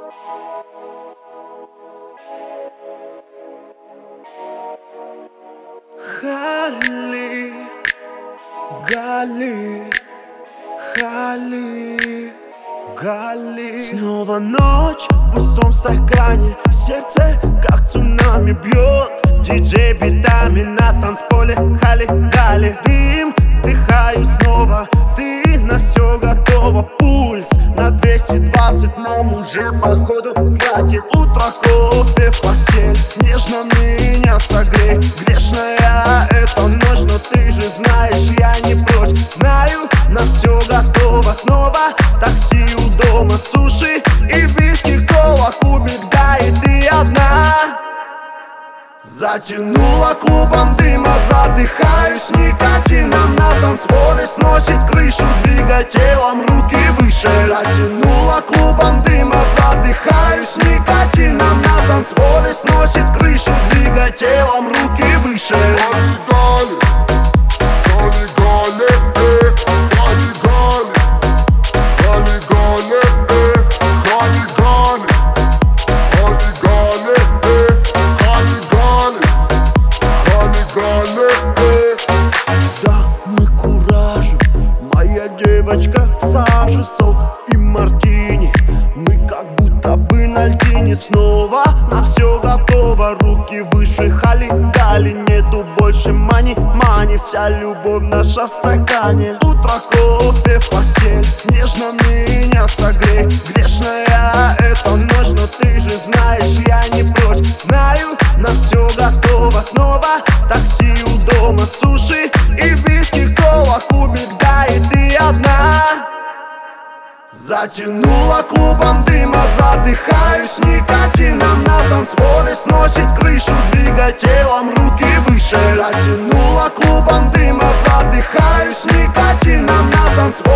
Халли, Галли, Халли, Галли. Снова ночь в пустом стакане, сердце как цунами бьет. Диджей битами на танцполе, Халли, Галли. Дым вдыхаю снова, ты на все готова. Пульс на 220, нам уже походу хватит. Утро, кофе в постель, нежно меня согрей. Грешная эта ночь, но ты же знаешь, я не прочь. Знаю, на все готово. Снова такси у дома, суши и виски, кола, кубик, да и ты одна. Затянула клубом дыма, задыхаюсь никотином. На танцполе сносит крышу, двигай телом, руки выше. Затянула клубом дыма, задыхаюсь никотином. На танцполе сносит крышу, двигай телом, руки выше. Да, мы куражим, моя девочка, сажа, сок и мартини. Мы как будто бы на льдине, снова на все готово. Руки выше, Халли, Галли, нету больше мани, вся любовь наша в стакане. Утро, кофе в постель, нежно меня согрей. Грешная эта ночь, но ты же знаешь, я не прочь. Знаю, на все готово. Снова такси у дома, суши и виски, кола, кубик, да и ты одна. Затянула клубом дыма, задыхаюсь никотином. На танцполе сносит крышу, двигай телом, руки выше. Затянула клубом дыма, задыхаюсь никотином. На танцполе